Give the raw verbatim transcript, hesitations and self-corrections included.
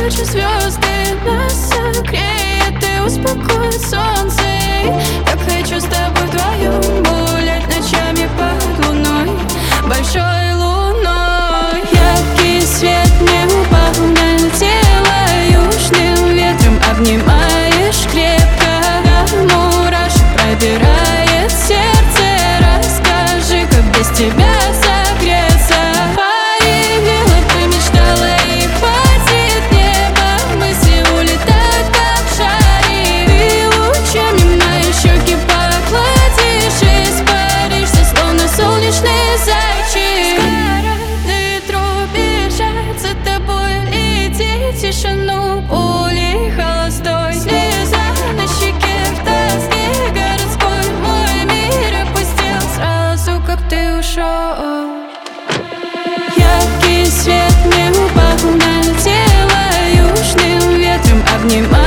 ночи звезды нас согреет и успокоит солнце. Так хочу с тобой вдвоем гулять ночами под луной, большой луной. Яркий свет мне упал на тело, южным ветром обнимаешь крепко, мурашек пробирает сердце. Расскажи, как без тебя согреться. Появилась, ты мечтала, и хватит неба. Мысли улетают, как шари. Ты лучами мои щеки покладишь, испаришься, словно солнечный зайчик. Сгорает ветру бежать за тобой, лететь в тишину пулей холостой. Слеза на щеке в тоске городской. Мой мир опустел сразу, как ты ушел. Яркий свет мне упал на тело, южным ветром обнимает